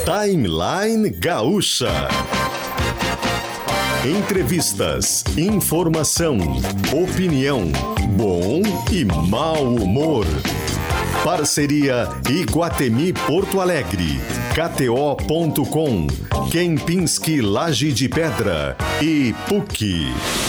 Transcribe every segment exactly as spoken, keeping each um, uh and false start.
Timeline Gaúcha. Entrevistas, informação, opinião, bom e mau humor. Parceria Iguatemi Porto Alegre, K T O ponto com, Kempinski Laje de Pedra e P U C.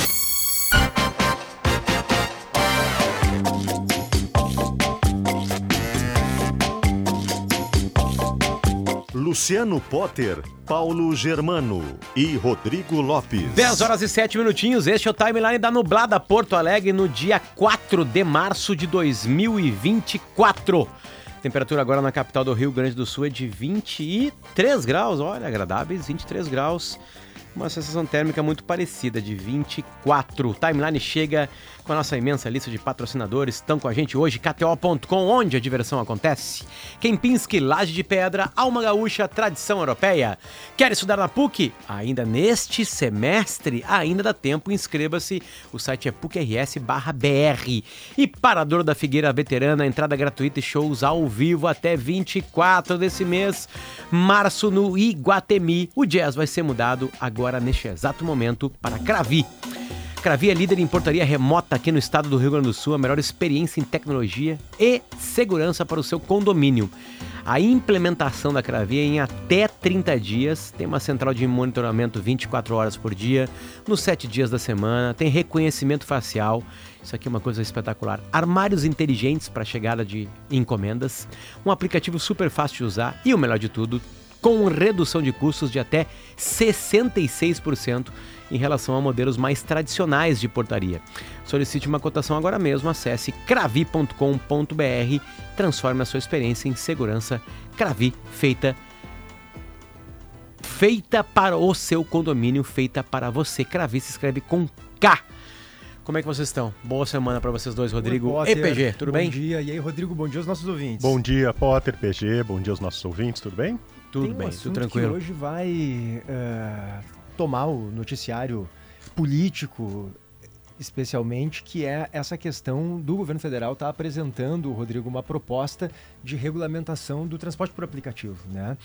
Luciano Potter, Paulo Germano e Rodrigo Lopes. dez horas e sete minutinhos, este é o Timeline da nublada Porto Alegre no dia quatro de março de dois mil e vinte e quatro. Temperatura agora na capital do Rio Grande do Sul é de vinte e três graus, olha, agradáveis, vinte e três graus. Uma sensação térmica muito parecida, de vinte e quatro. O Timeline chega com a nossa imensa lista de patrocinadores. Estão com a gente hoje, K T O ponto com, onde a diversão acontece. Kempinski, Laje de Pedra, Alma Gaúcha, tradição europeia. Quer estudar na P U C? Ainda neste semestre, ainda dá tempo, inscreva-se. O site é pucrs barra br. E Parador da Figueira Veterana, entrada gratuita e shows ao vivo até vinte e quatro desse mês. Março no Iguatemi. O jazz vai ser mudado agora. Agora, neste exato momento, para Cravi. Cravi é líder em portaria remota aqui no estado do Rio Grande do Sul, a melhor experiência em tecnologia e segurança para o seu condomínio. A implementação da Cravi é em até trinta dias, tem uma central de monitoramento vinte e quatro horas por dia, nos sete dias da semana, tem reconhecimento facial, isso aqui é uma coisa espetacular, armários inteligentes para chegada de encomendas, um aplicativo super fácil de usar e o melhor de tudo, com redução de custos de até sessenta e seis por cento em relação a modelos mais tradicionais de portaria. Solicite uma cotação agora mesmo, acesse cravi ponto com ponto br, transforme a sua experiência em segurança. Cravi, feita, feita para o seu condomínio, feita para você. Cravi se escreve com K. Como é que vocês estão? Boa semana para vocês dois, Rodrigo e P G, tudo bem? Bom dia, e aí Rodrigo, bom dia aos nossos ouvintes. Bom dia, Potter, P G, bom dia aos nossos ouvintes, tudo bem? Tudo Tem um bem, assunto tudo tranquilo. Que hoje vai uh, tomar o noticiário político, especialmente, que é essa questão do governo federal estar tá apresentando, Rodrigo, uma proposta de regulamentação do transporte por aplicativo, né?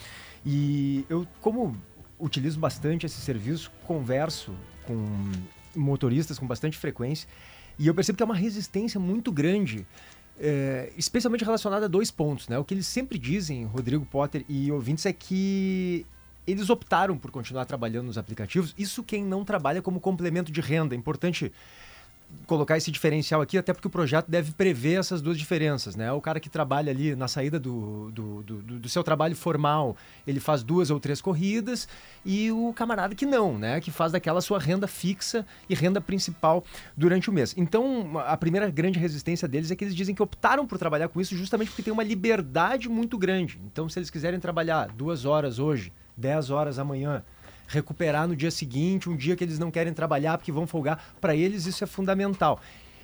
E eu, como utilizo bastante esse serviço, converso com motoristas com bastante frequência, e eu percebo que é uma resistência muito grande, é, especialmente relacionada a dois pontos, né? O que eles sempre dizem, Rodrigo, Potter e ouvintes, é que eles optaram por continuar trabalhando nos aplicativos. Isso quem não trabalha como complemento de renda. É importante colocar esse diferencial aqui, até porque o projeto deve prever essas duas diferenças, né? O cara que trabalha ali na saída do, do, do, do seu trabalho formal, ele faz duas ou três corridas, e o camarada que não, né? Que faz daquela sua renda fixa e renda principal durante o mês. Então, a primeira grande resistência deles é que eles dizem que optaram por trabalhar com isso justamente porque tem uma liberdade muito grande. Então, se eles quiserem trabalhar duas horas hoje, dez horas amanhã, recuperar no dia seguinte, um dia que eles não querem trabalhar porque vão folgar, para eles isso é fundamental.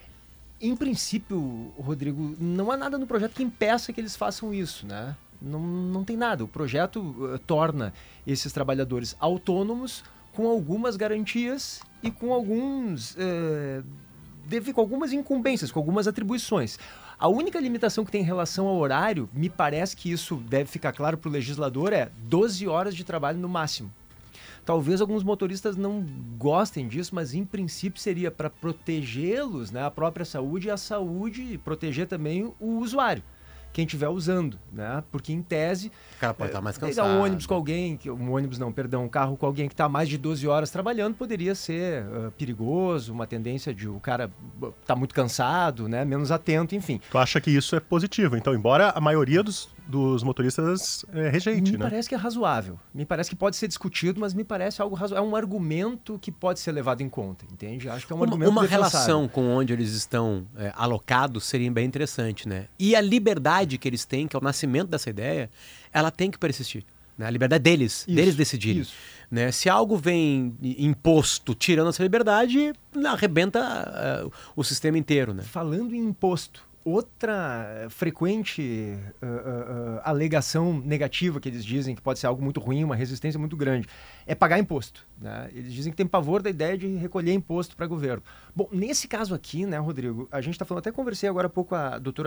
Em princípio, Rodrigo, não há nada no projeto que impeça que eles façam isso, né? Não, não tem nada. O projeto uh, torna esses trabalhadores autônomos com algumas garantias e com alguns uh, deve, com algumas incumbências, com algumas atribuições. A única limitação que tem em relação ao horário, me parece que isso deve ficar claro para o legislador, é doze horas de trabalho no máximo. Talvez alguns motoristas não gostem disso, mas em princípio seria para protegê-los, né, a própria saúde e a saúde e proteger também o usuário, quem estiver usando, né? Porque em tese, o cara pode estar mais cansado. Pegar um ônibus com alguém, que, um ônibus não, perdão, um carro com alguém que está mais de doze horas trabalhando poderia ser uh, perigoso, uma tendência de o cara estar tá muito cansado, né, menos atento, enfim. Tu acha que isso é positivo? Então, embora a maioria dos, dos motoristas é, rejeite, me né? Me parece que é razoável. Me parece que pode ser discutido, mas me parece algo razoável. É um argumento que pode ser levado em conta, entende? Acho que é um uma, argumento Uma defensável. relação com onde eles estão é, alocados seria bem interessante, né? E a liberdade que eles têm, que é o nascimento dessa ideia, ela tem que persistir. Né? A liberdade deles, isso, deles decidirem. Isso. Né? Se algo vem imposto tirando essa liberdade, arrebenta uh, o sistema inteiro. Né? Falando em imposto, outra frequente uh, uh, uh, alegação negativa que eles dizem, que pode ser algo muito ruim, uma resistência muito grande, é pagar imposto. Né? Eles dizem que tem pavor da ideia de recolher imposto para governo. Bom, nesse caso aqui, né, Rodrigo, a gente está falando, até conversei agora há pouco com a doutora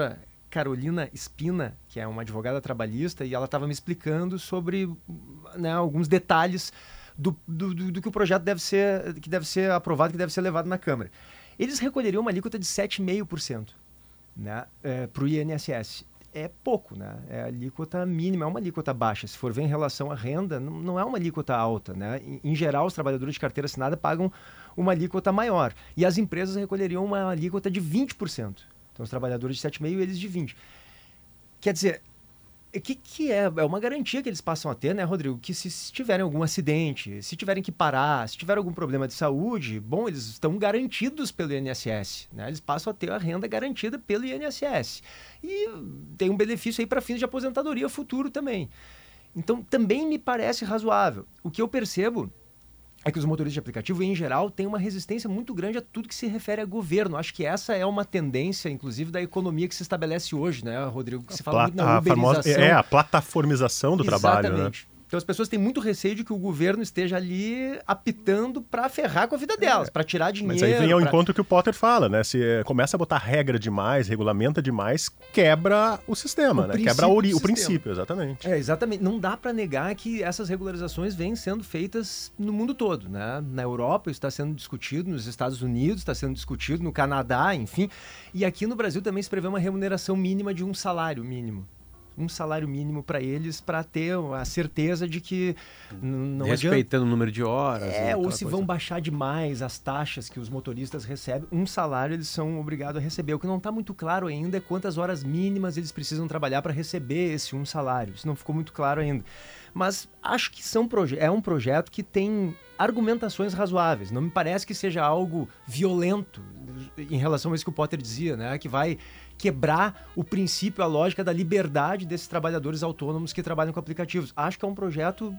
Carolina Espina, que é uma advogada trabalhista, e ela estava me explicando sobre, né, alguns detalhes do, do, do, do que o projeto deve ser, que deve ser aprovado, que deve ser levado na Câmara. Eles recolheriam uma alíquota de sete vírgula cinco por cento, né, é, para o I N S S. É pouco, né? É a alíquota mínima, é uma alíquota baixa. Se for ver em relação à renda, não, não é uma alíquota alta, né? Em, em geral, os trabalhadores de carteira assinada pagam uma alíquota maior. E as empresas recolheriam uma alíquota de vinte por cento. Então, os trabalhadores de sete vírgula cinco por cento e eles de vinte por cento. Quer dizer, o que, que é? É uma garantia que eles passam a ter, né, Rodrigo? Que se, se tiverem algum acidente, se tiverem que parar, se tiver algum problema de saúde, bom, eles estão garantidos pelo I N S S, né? Eles passam a ter a renda garantida pelo I N S S. E tem um benefício aí para fins de aposentadoria futuro também. Então, também me parece razoável. O que eu percebo é que os motoristas de aplicativo, em geral, têm uma resistência muito grande a tudo que se refere a governo. Acho que essa é uma tendência, inclusive, da economia que se estabelece hoje, né, Rodrigo? Que se fala muito na uberização. Famosa, é, a plataformização do trabalho, né? Exatamente. Então as pessoas têm muito receio de que o governo esteja ali apitando para ferrar com a vida delas, é, para tirar dinheiro. Mas aí vem ao pra... encontro que o Potter fala, né? Se começa a botar regra demais, regulamenta demais, quebra o sistema, o né? Quebra o, ori- o princípio, exatamente. É, exatamente. Não dá para negar que essas regularizações vêm sendo feitas no mundo todo, né? Na Europa isso está sendo discutido, nos Estados Unidos está sendo discutido, no Canadá, enfim. E aqui no Brasil também se prevê uma remuneração mínima de um salário mínimo. Um salário mínimo para eles, para ter a certeza de que não respeitando adianta... o número de horas. É, ou se coisa. vão baixar demais as taxas que os motoristas recebem, um salário eles são obrigados a receber. O que não está muito claro ainda é quantas horas mínimas eles precisam trabalhar para receber esse um salário. Isso não ficou muito claro ainda. Mas acho que são proje- é um projeto que tem argumentações razoáveis. Não me parece que seja algo violento em relação a isso que o Potter dizia, né? Que vai quebrar o princípio, a lógica da liberdade desses trabalhadores autônomos que trabalham com aplicativos. Acho que é um projeto,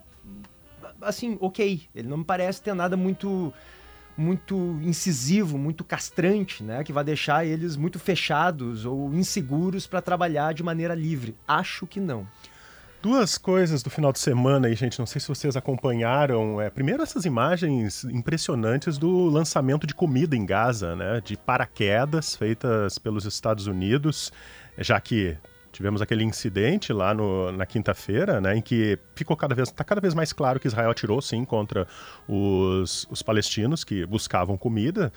assim, ok. Ele não me parece ter nada muito, muito incisivo, muito castrante, né? Que vai deixar eles muito fechados ou inseguros para trabalhar de maneira livre. Acho que não. Duas coisas do final de semana aí, gente, não sei se vocês acompanharam. É, primeiro, essas imagens impressionantes do lançamento de comida em Gaza, né? De paraquedas feitas pelos Estados Unidos, já que tivemos aquele incidente lá no, na quinta-feira, né? Em que ficou cada vez, tá cada vez mais claro que Israel atirou, sim, contra os, os palestinos que buscavam comida.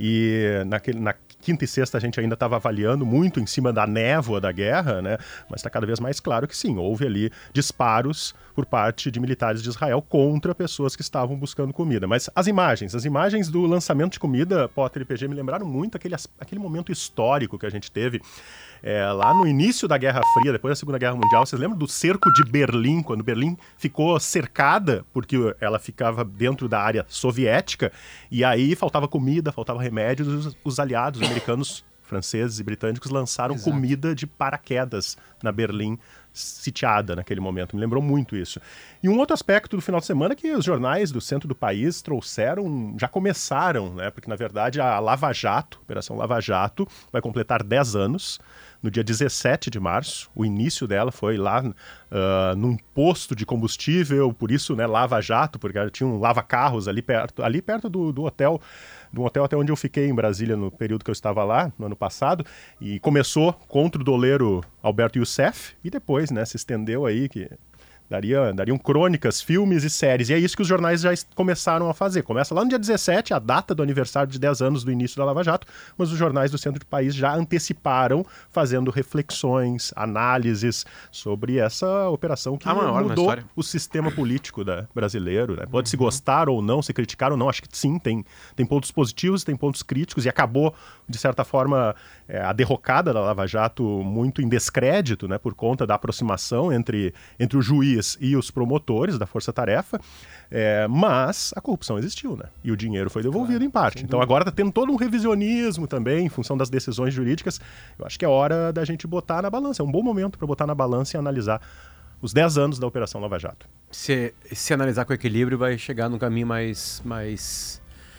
E naquele, na quinta e sexta a gente ainda estava avaliando muito em cima da névoa da guerra, né? Mas está cada vez mais claro que sim, houve ali disparos por parte de militares de Israel contra pessoas que estavam buscando comida. Mas as imagens, as imagens do lançamento de comida, Potter e P G, me lembraram muito aquele, aquele momento histórico que a gente teve é, lá no início da Guerra Fria, depois da Segunda Guerra Mundial. Vocês lembram do cerco de Berlim, quando Berlim ficou cercada porque ela ficava dentro da área soviética e aí faltava comida, faltava remédios, os, os aliados americanos, franceses e britânicos lançaram Exato. comida de paraquedas na Berlim sitiada naquele momento. Me lembrou muito isso. E um outro aspecto do final de semana é que os jornais do centro do país trouxeram, já começaram, né? Porque na verdade a Lava Jato, a Operação Lava Jato, vai completar dez anos. No dia dezessete de março, o início dela foi lá uh, num posto de combustível, por isso, né, Lava Jato, porque tinha um lava-carros ali perto, ali perto do, do hotel, do hotel até onde eu fiquei em Brasília no período que eu estava lá, no ano passado, e começou contra o doleiro Alberto Youssef, e depois, né, se estendeu aí, que daria, dariam crônicas, filmes e séries, e é isso que os jornais já começaram a fazer. Começa lá no dia dezessete, a data do aniversário de dez anos do início da Lava Jato, mas os jornais do centro do país já anteciparam, fazendo reflexões, análises sobre essa operação que mudou o sistema político da, brasileiro, né? Pode-se uhum. gostar ou não, se criticar ou não, acho que sim, tem, tem pontos positivos, tem pontos críticos, e acabou, de certa forma, é, a derrocada da Lava Jato muito em descrédito, né, por conta da aproximação entre, entre o juiz e os promotores da força-tarefa, é, mas a corrupção existiu, né? E o dinheiro foi devolvido claro, em parte. Então agora está tendo todo um revisionismo também em função das decisões jurídicas. Eu acho que é hora da gente botar na balança. É um bom momento para botar na balança e analisar os dez anos da Operação Lava Jato. Se, se analisar com equilíbrio, vai chegar num caminho mais, mais,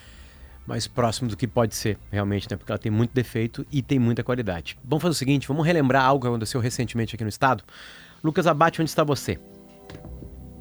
mais próximo do que pode ser, realmente, né? Porque ela tem muito defeito e tem muita qualidade. Vamos fazer o seguinte, vamos relembrar algo que aconteceu recentemente aqui no estado. Lucas Abate, onde está você?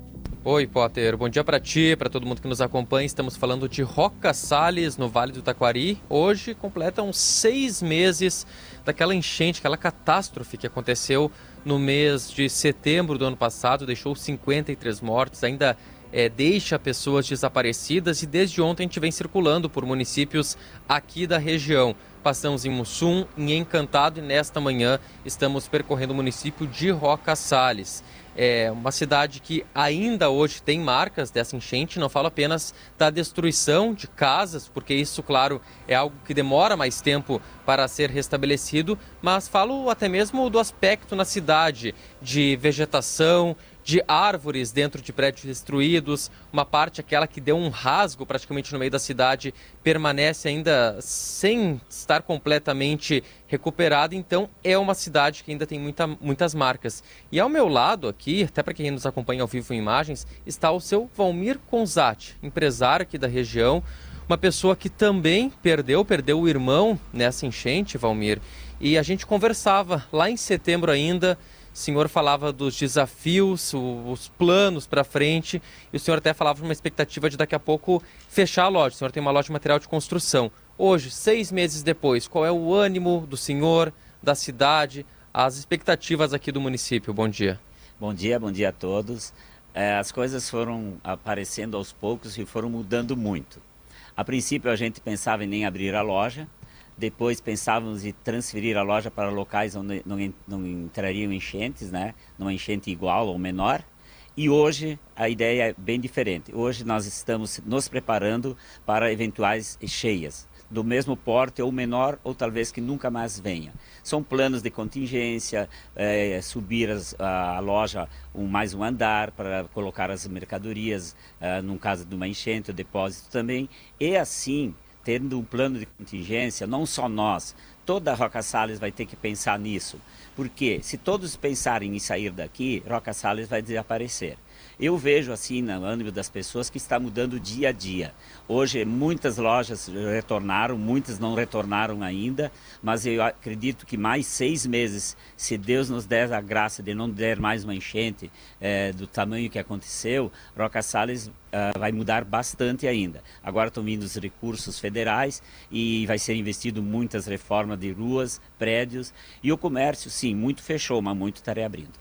Oi, Potter. Bom dia para ti, para todo mundo que nos acompanha. Estamos falando de Roca Sales, no Vale do Taquari. Hoje completam seis meses daquela enchente, aquela catástrofe que aconteceu no mês de setembro do ano passado. Deixou cinquenta e três mortos, ainda é, deixa pessoas desaparecidas e desde ontem a gente vem circulando por municípios aqui da região. Passamos em Mussum, em Encantado e nesta manhã estamos percorrendo o município de Roca Sales. É uma cidade que ainda hoje tem marcas dessa enchente, não falo apenas da destruição de casas, porque isso, claro, é algo que demora mais tempo para ser restabelecido, mas falo até mesmo do aspecto na cidade, de vegetação, de árvores dentro de prédios destruídos, uma parte, aquela que deu um rasgo praticamente no meio da cidade, permanece ainda sem estar completamente recuperada, então é uma cidade que ainda tem muita, muitas marcas. E ao meu lado aqui, até para quem nos acompanha ao vivo em imagens, está o seu Valmir Conzatti, empresário aqui da região, uma pessoa que também perdeu, perdeu o irmão nessa enchente, Valmir, e a gente conversava lá em setembro ainda. O senhor falava dos desafios, os planos para frente, e o senhor até falava de uma expectativa de daqui a pouco fechar a loja. O senhor tem uma loja de material de construção. Hoje, seis meses depois, qual é o ânimo do senhor, da cidade, as expectativas aqui do município? Bom dia. Bom dia, bom dia a todos. É, as coisas foram aparecendo aos poucos e foram mudando muito. A princípio a gente pensava em nem abrir a loja. Depois pensávamos em transferir a loja para locais onde não, não entrariam enchentes, né? Numa enchente igual ou menor. E hoje a ideia é bem diferente. Hoje nós estamos nos preparando para eventuais cheias, do mesmo porte ou menor, ou talvez que nunca mais venha. São planos de contingência, é, subir as, a, a loja um, mais um andar para colocar as mercadorias, é, num caso de uma enchente, o depósito também, e assim, tendo um plano de contingência, não só nós, toda a Roca Sales vai ter que pensar nisso. Porque se todos pensarem em sair daqui, Roca Sales vai desaparecer. Eu vejo assim no ânimo das pessoas que está mudando dia a dia. Hoje muitas lojas retornaram, muitas não retornaram ainda, mas eu acredito que mais seis meses, se Deus nos der a graça de não der mais uma enchente é, do tamanho que aconteceu, Roca Sales uh, vai mudar bastante ainda. Agora estão vindo os recursos federais e vai ser investido muitas reformas de ruas, prédios, e o comércio sim, muito fechou, mas muito está reabrindo.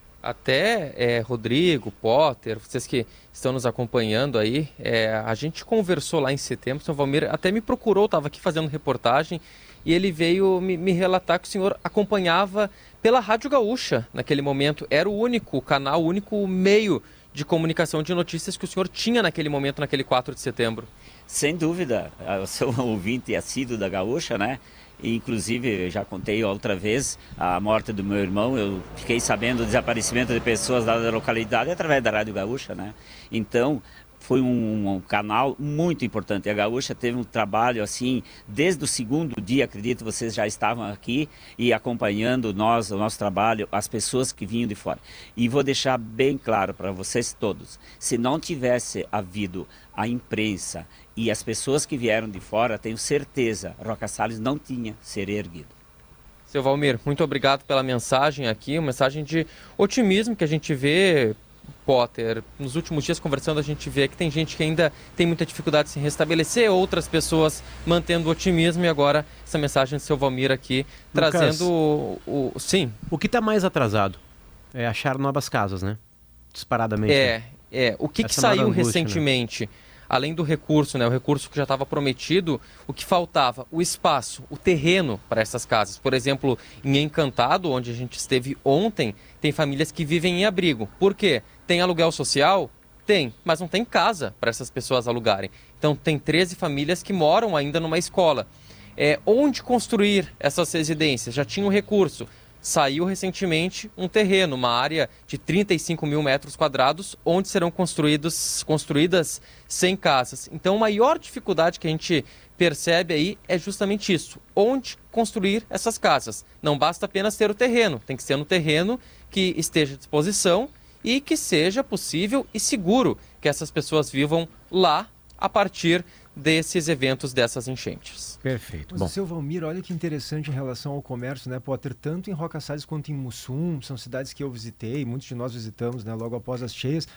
Até, é, Rodrigo, Potter, vocês que estão nos acompanhando aí, é, a gente conversou lá em setembro, o senhor Valmir até me procurou, estava aqui fazendo reportagem, e ele veio me, me relatar que o senhor acompanhava pela Rádio Gaúcha naquele momento. Era o único canal, o único meio de comunicação de notícias que o senhor tinha naquele momento, naquele quatro de setembro. Sem dúvida, eu sou um ouvinte assíduo da Gaúcha, né? Inclusive, já contei outra vez a morte do meu irmão, eu fiquei sabendo do desaparecimento de pessoas da localidade através da Rádio Gaúcha, né? Então, foi um, um canal muito importante. A Gaúcha teve um trabalho assim, desde o segundo dia, acredito, vocês já estavam aqui e acompanhando nós, o nosso trabalho, as pessoas que vinham de fora. E vou deixar bem claro para vocês todos, se não tivesse havido a imprensa e as pessoas que vieram de fora, tenho certeza, Roca Sales não tinha ser erguido. Seu Valmir, muito obrigado pela mensagem aqui, uma mensagem de otimismo que a gente vê, Potter. Nos últimos dias conversando a gente vê que tem gente que ainda tem muita dificuldade de se restabelecer, outras pessoas mantendo o otimismo, e agora essa mensagem do seu Valmir aqui, Lucas, trazendo o, o... Sim. O que está mais atrasado é achar novas casas, né? Disparadamente. É, é. O que, que saiu angústia, recentemente? Né? Além do recurso, né, o recurso que já estava prometido, o que faltava? O espaço, o terreno para essas casas. Por exemplo, em Encantado, onde a gente esteve ontem, tem famílias que vivem em abrigo. Por quê? Tem aluguel social? Tem, mas não tem casa para essas pessoas alugarem. Então tem treze famílias que moram ainda numa escola. É, onde construir essas residências? Já tinha um recurso. Saiu recentemente um terreno, uma área de trinta e cinco mil metros quadrados, onde serão construídos, construídas cem casas. Então, a maior dificuldade que a gente percebe aí é justamente isso, onde construir essas casas. Não basta apenas ter o terreno, tem que ser no terreno que esteja à disposição e que seja possível e seguro que essas pessoas vivam lá a partir desses eventos, dessas enchentes. Perfeito. Mas, Bom. seu Valmir, olha que interessante em relação ao comércio, né, Potter? Tanto em Roca Sales quanto em Mussum, são cidades que eu visitei, muitos de nós visitamos, né, logo após as cheias.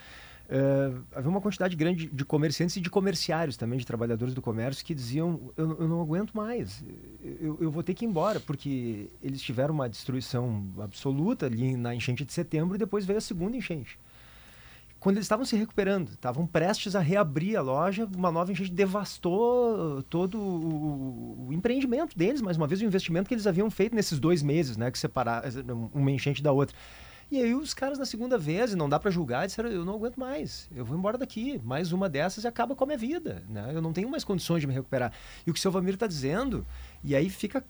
Uh, havia uma quantidade grande de comerciantes e de comerciários também, de trabalhadores do comércio, que diziam, eu, eu não aguento mais, eu, eu vou ter que ir embora, porque eles tiveram uma destruição absoluta ali na enchente de setembro e depois veio a segunda enchente. Quando eles estavam se recuperando, estavam prestes a reabrir a loja, uma nova enchente devastou todo o, o empreendimento deles, mais uma vez o investimento que eles haviam feito nesses dois meses, né, que separaram uma enchente da outra. E aí os caras na segunda vez, e não dá para julgar, disseram, eu não aguento mais, eu vou embora daqui, mais uma dessas e acaba com a minha vida, né? Eu não tenho mais condições de me recuperar. E o que o seu Valmir está dizendo, e aí fica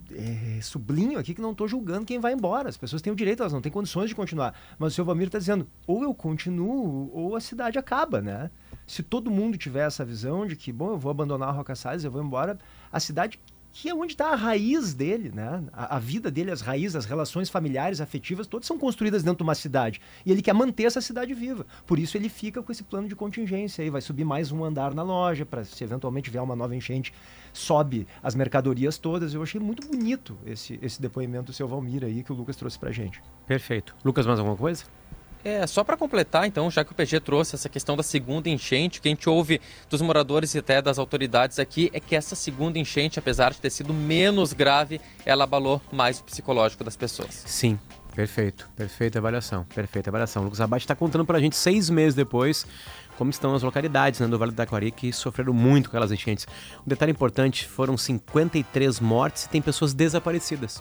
é, sublinho aqui que não estou julgando quem vai embora, as pessoas têm o direito, elas não têm condições de continuar, mas o seu Valmir está dizendo, ou eu continuo, ou a cidade acaba, né? Se todo mundo tiver essa visão de que, bom, eu vou abandonar a Roca Salles, eu vou embora, a cidade... que é onde está a raiz dele, né? A, a vida dele, as raízes, as relações familiares, afetivas, todas são construídas dentro de uma cidade. E ele quer manter essa cidade viva. Por isso ele fica com esse plano de contingência aí, vai subir mais um andar na loja, para se eventualmente vier uma nova enchente, sobe as mercadorias todas. Eu achei muito bonito esse, esse depoimento do seu Valmir aí, que o Lucas trouxe pra gente. Perfeito. Lucas, mais alguma coisa? É, só para completar, então, já que o P G trouxe essa questão da segunda enchente, o que a gente ouve dos moradores e até das autoridades aqui é que essa segunda enchente, apesar de ter sido menos grave, ela abalou mais o psicológico das pessoas. Sim, perfeito. Perfeita avaliação. Perfeita avaliação. O Lucas Abate está contando para a gente seis meses depois como estão as localidades, né, do Vale do Taquari que sofreram muito com aquelas enchentes. Um detalhe importante, foram cinquenta e três mortes e tem pessoas desaparecidas.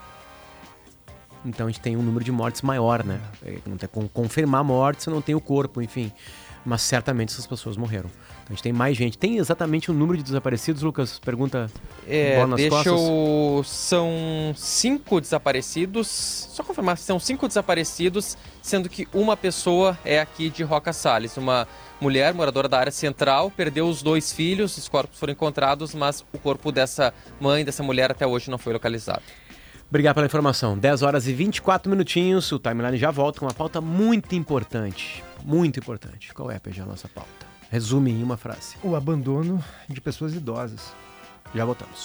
Então a gente tem um número de mortes maior, né? Não tem como confirmar a morte, você não tem o corpo, enfim. Mas certamente essas pessoas morreram. Então a gente tem mais gente. Tem exatamente o número de desaparecidos, Lucas? Pergunta. É, deixa eu... São cinco desaparecidos. Só confirmar, são cinco desaparecidos, sendo que uma pessoa é aqui de Roca Salles. Uma mulher, moradora da área central, perdeu os dois filhos, os corpos foram encontrados, mas o corpo dessa mãe, dessa mulher, até hoje não foi localizado. Obrigado pela informação. dez horas e vinte e quatro minutinhos. O Timeline já volta com uma pauta muito importante. Muito importante. Qual é, P G, a nossa pauta? Resume em uma frase. O abandono de pessoas idosas. Já voltamos.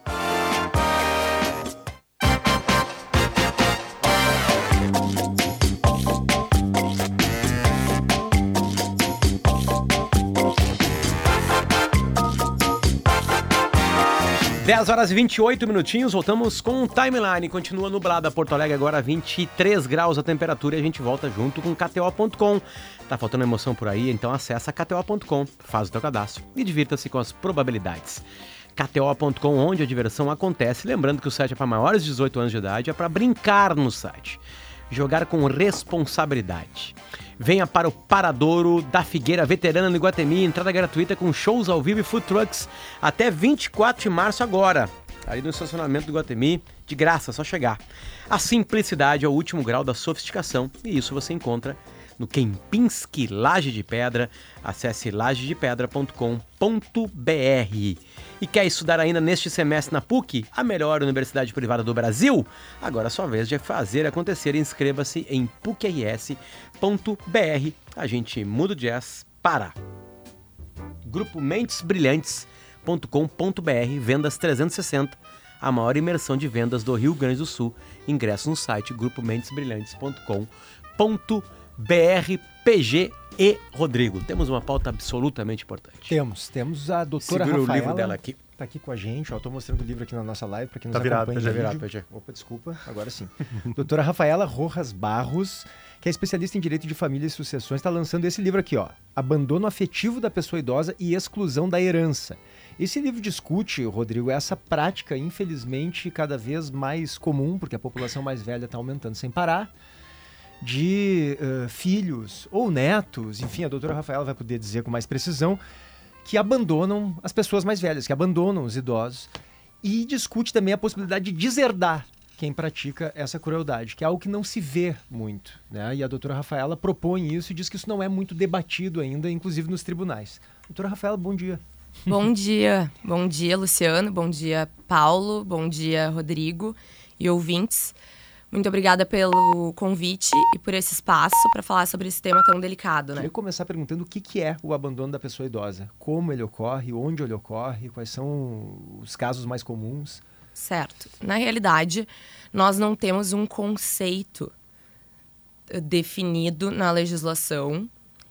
dez horas e vinte e oito minutinhos, voltamos com o Timeline. Continua nublada Porto Alegre, agora vinte e três graus a temperatura e a gente volta junto com K T O ponto com. Tá faltando emoção por aí, então acessa K T O ponto com, faz o teu cadastro e divirta-se com as probabilidades. K T O ponto com, onde a diversão acontece. Lembrando que o site é para maiores de dezoito anos de idade, é para brincar no site. Jogar com responsabilidade. Venha para o Paradouro da Figueira Veterana no Iguatemi, entrada gratuita com shows ao vivo e food trucks até vinte e quatro de março agora. Ali no estacionamento do Iguatemi, de graça, só chegar. A simplicidade é o último grau da sofisticação e isso você encontra no Kempinski Laje de Pedra. Acesse laje de pedra ponto com ponto b r. E quer estudar ainda neste semestre na P U C, a melhor universidade privada do Brasil? Agora é sua vez de fazer acontecer. Inscreva-se em pucrs ponto b r. A gente muda o jazz para grupo mentes brilhantes ponto com ponto b r. Vendas trezentos e sessenta, a maior imersão de vendas do Rio Grande do Sul. Ingresso no site grupo mentes brilhantes ponto com ponto b r. P G e Rodrigo. Temos uma pauta absolutamente importante. Temos, temos a doutora Segura Rafaela. o livro dela aqui. Tá aqui com a gente, ó, tô mostrando o livro aqui na nossa live para quem nos Tá virado, acompanha. tá em virado, vídeo. P G. Opa, desculpa, agora sim. Doutora Rafaela Rojas Barros, que é especialista em direito de família e sucessões, está lançando esse livro aqui, ó, Abandono Afetivo da Pessoa Idosa e Exclusão da Herança. Esse livro discute, Rodrigo, essa prática, infelizmente, cada vez mais comum, porque a população mais velha está aumentando sem parar, de uh, filhos ou netos, enfim, a doutora Rafaela vai poder dizer com mais precisão, que abandonam as pessoas mais velhas, que abandonam os idosos, e discute também a possibilidade de deserdar quem pratica essa crueldade, que é algo que não se vê muito, né? E a doutora Rafaela propõe isso e diz que isso não é muito debatido ainda, inclusive nos tribunais. Doutora Rafaela, bom dia. Bom dia, bom dia, Luciano, bom dia, Paulo, bom dia, Rodrigo e ouvintes. Muito obrigada pelo convite e por esse espaço para falar sobre esse tema tão delicado, né? Eu vou começar perguntando o que, que é o abandono da pessoa idosa. Como ele ocorre, onde ele ocorre, quais são os casos mais comuns. Certo. Na realidade, nós não temos um conceito definido na legislação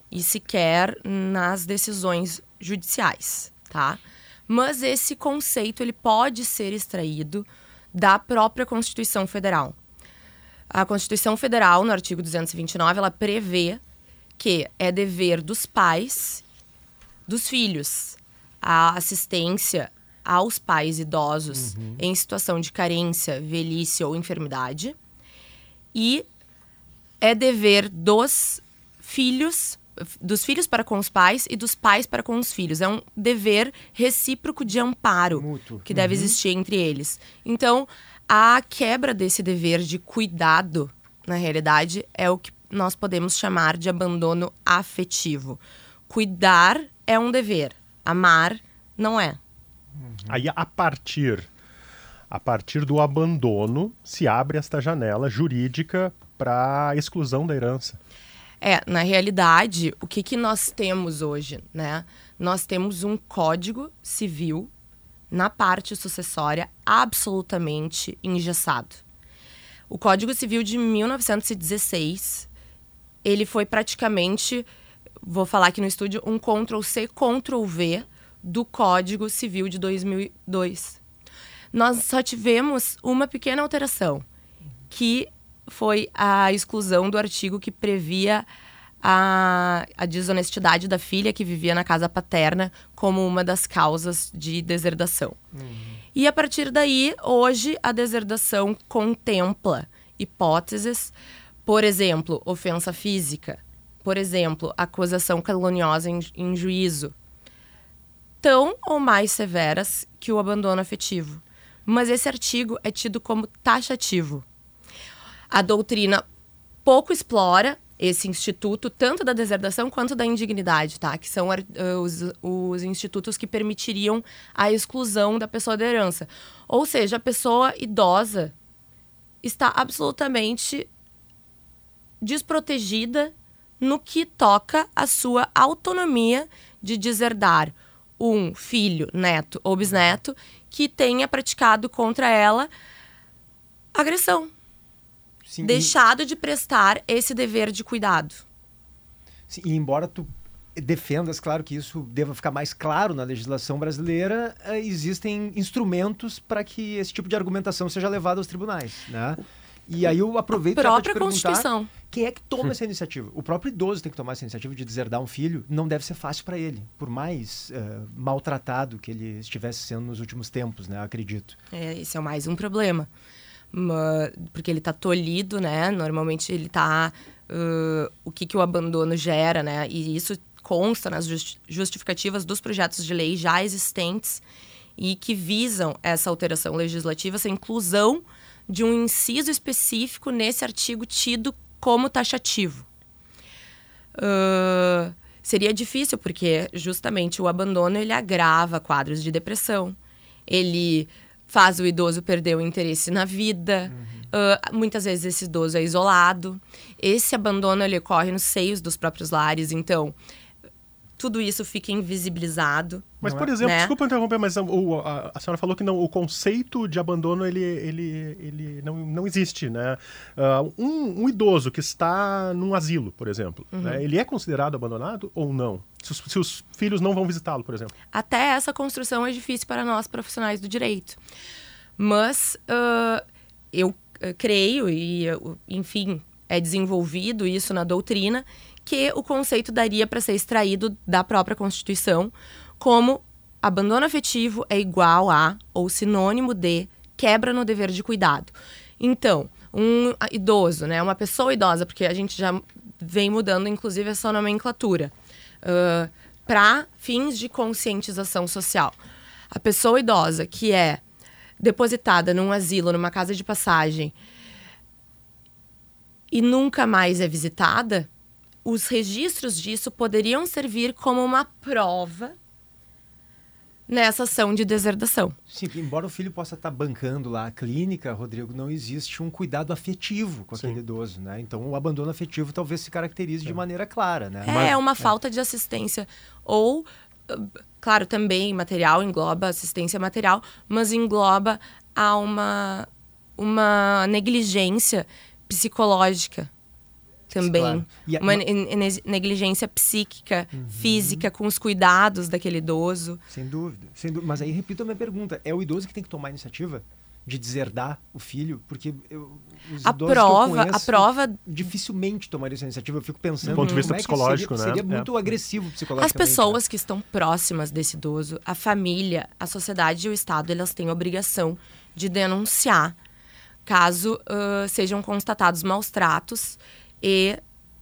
e sequer nas decisões judiciais, tá? Mas esse conceito ele pode ser extraído da própria Constituição Federal. A Constituição Federal, no artigo duzentos e vinte e nove, ela prevê que é dever dos pais, dos filhos, a assistência aos pais idosos uhum. em situação de carência, velhice ou enfermidade. E é dever dos filhos, dos filhos para com os pais e dos pais para com os filhos. É um dever recíproco de amparo Mútuo. que deve uhum. existir entre eles. Então, a quebra desse dever de cuidado, na realidade, é o que nós podemos chamar de abandono afetivo. Cuidar é um dever, amar não é. Uhum. Aí, a partir, a partir do abandono, se abre esta janela jurídica para a exclusão da herança. É, na realidade, o que, que nós temos hoje, né? Nós temos um Código Civil, na parte sucessória, absolutamente engessado. O Código Civil de mil novecentos e dezesseis, ele foi praticamente, vou falar aqui no estúdio, um control C, control V do Código Civil de dois mil e dois. Nós só tivemos uma pequena alteração, que foi a exclusão do artigo que previa a, a desonestidade da filha que vivia na casa paterna como uma das causas de deserdação. Uhum. E a partir daí, hoje, a deserdação contempla hipóteses, por exemplo, ofensa física, por exemplo, acusação caluniosa em, em juízo, tão ou mais severas que o abandono afetivo. Mas esse artigo é tido como taxativo. A doutrina pouco explora esse instituto, tanto da deserdação quanto da indignidade, tá? Que são uh, os, os institutos que permitiriam a exclusão da pessoa da herança. Ou seja, a pessoa idosa está absolutamente desprotegida no que toca à sua autonomia de deserdar um filho, neto ou bisneto que tenha praticado contra ela agressão. Sim, deixado e... de prestar esse dever de cuidado. Sim, e embora tu defendas, claro que isso deva ficar mais claro na legislação brasileira, existem instrumentos para que esse tipo de argumentação seja levado aos tribunais, né? E aí eu aproveito para te perguntar, Constituição. Quem é que toma essa iniciativa? O próprio idoso tem que tomar essa iniciativa de deserdar um filho. Não deve ser fácil para ele, por mais uh, maltratado que ele estivesse sendo nos últimos tempos, né? Eu acredito. É, esse é mais um problema. Uma, porque ele está tolhido, né? Normalmente ele está... Uh, o que, que o abandono gera, né? E isso consta nas just, justificativas dos projetos de lei já existentes e que visam essa alteração legislativa, essa inclusão de um inciso específico nesse artigo tido como taxativo. Uh, seria difícil porque justamente o abandono ele agrava quadros de depressão, ele faz o idoso perder o interesse na vida. Uhum. Uh, muitas vezes esse idoso é isolado. Esse abandono ele ocorre nos seios dos próprios lares. Então, tudo isso fica invisibilizado. Mas, por é? exemplo, né? desculpa interromper, mas o, a, a senhora falou que não, o conceito de abandono ele, ele, ele não, não existe, né? Uh, um, um idoso que está num asilo, por exemplo, uhum. né? Ele é considerado abandonado ou não? Se os, se os filhos não vão visitá-lo, por exemplo. Até essa construção é difícil para nós, profissionais do direito. Mas uh, eu uh, creio, e uh, enfim, é desenvolvido isso na doutrina, que o conceito daria para ser extraído da própria Constituição como abandono afetivo é igual a, ou sinônimo de, quebra no dever de cuidado. Então, um idoso, né, uma pessoa idosa, porque a gente já vem mudando, inclusive, essa nomenclatura, uh, para fins de conscientização social. A pessoa idosa que é depositada num asilo, numa casa de passagem, e nunca mais é visitada, os registros disso poderiam servir como uma prova nessa ação de deserdação. Sim, embora o filho possa estar bancando lá a clínica, Rodrigo, não existe um cuidado afetivo com aquele Sim. idoso, né? Então o abandono afetivo talvez se caracterize é. de maneira clara, né? É, Mas, uma é. falta de assistência. Ou, claro, também material, engloba assistência material, mas engloba a uma, uma negligência psicológica também. Claro. E a- Uma ne- ne- negligência psíquica, física, com os cuidados daquele idoso. Sem dúvida, sem dúvida. Mas aí repito a minha pergunta: é o idoso que tem que tomar a iniciativa de deserdar o filho? Porque eu, os A idosos prova, que eu a conheço prova dificilmente tomariam essa iniciativa. Eu fico pensando. Do ponto de vista como é que psicológico, seria, né? Seria É. muito agressivo As psicologicamente. pessoas que estão próximas desse idoso, a família, a sociedade e o Estado, elas têm a obrigação de denunciar caso ah, sejam constatados maus tratos e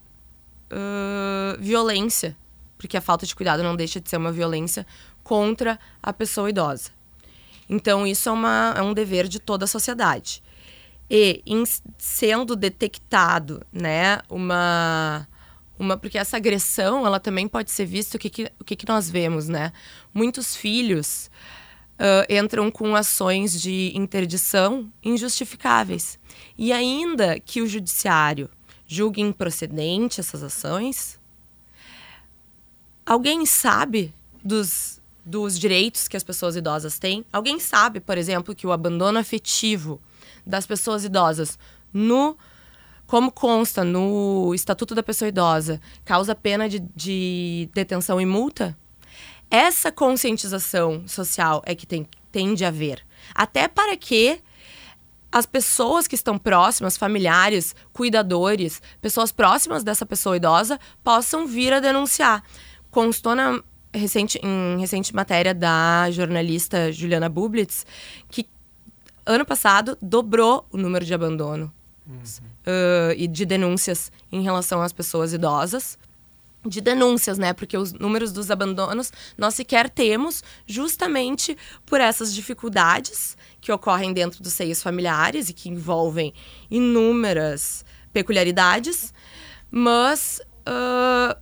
ah, violência, porque a falta de cuidado não deixa de ser uma violência contra a pessoa idosa. Então, isso é, uma, é um dever de toda a sociedade. E, em sendo detectado, né, uma... Uma, porque essa agressão, ela também pode ser vista, o que, que, o que, que nós vemos, né? Muitos filhos ah, entram com ações de interdição injustificáveis. E ainda que o judiciário julgue improcedente essas ações, alguém sabe dos, dos direitos que as pessoas idosas têm? Alguém sabe, por exemplo, que o abandono afetivo das pessoas idosas no... Como consta no Estatuto da Pessoa Idosa, causa pena de, de detenção e multa? Essa conscientização social é que tem, tem de haver. Até para que as pessoas que estão próximas, familiares, cuidadores, pessoas próximas dessa pessoa idosa, possam vir a denunciar. Constou na recente, em recente matéria da jornalista Juliana Bublitz que ano passado dobrou o número de abandono. Uh, e de denúncias em relação às pessoas idosas. De denúncias, né? Porque os números dos abandonos nós sequer temos justamente por essas dificuldades que ocorrem dentro dos seios familiares e que envolvem inúmeras peculiaridades. Mas uh,